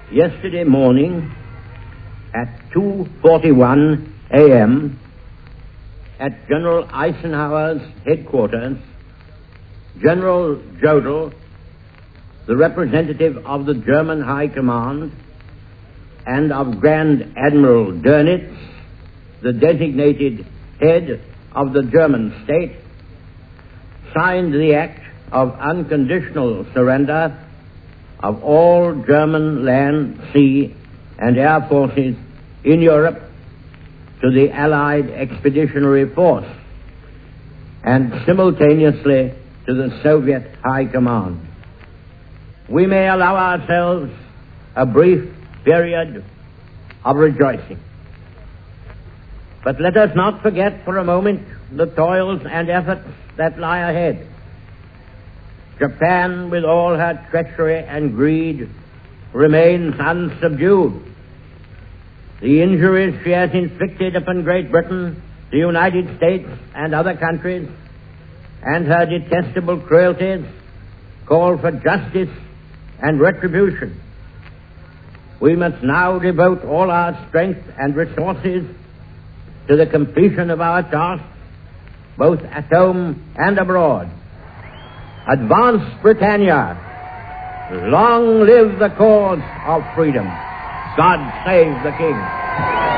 Yesterday morning at 2:41 a.m. at General Eisenhower's headquarters, General Jodl, the representative of the German High Command, and of Grand Admiral Dönitz, the designated head of the German state, signed the act of unconditional surrender of all German land, sea, and air forces in Europe to the Allied Expeditionary Force and simultaneously to the Soviet High Command. We may allow ourselves a brief period of rejoicing. But let us not forget for a moment the toils and efforts that lie ahead. Japan, with all her treachery and greed, remains unsubdued. The injuries she has inflicted upon Great Britain, the United States, and other countries, and her detestable cruelties call for justice and retribution. We must now devote all our strength and resources to the completion of our task, both at home and abroad. Advance, Britannia! Long live the cause of freedom! God save the King!